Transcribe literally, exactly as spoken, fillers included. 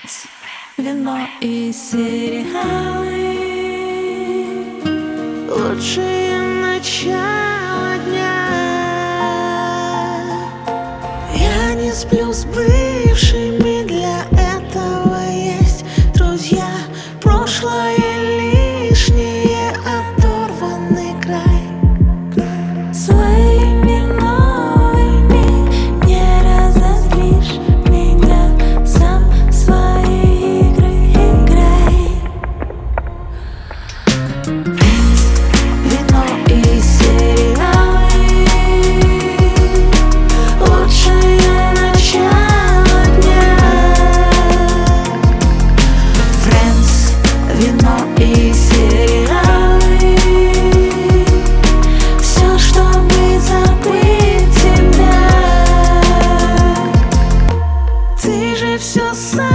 Friends, вино и сериалы, лучшее начало дня. Я не сплю с бывшими, для этого есть друзья. Прошлое лишнее, оторванный край. Своими новыми не разозлишь меня, сам в свои игры играй. Friends, вино и сериалы, лучшее начало дня. Friends, вино и сериалы, все, чтобы забыть тебя. Ты же все сам.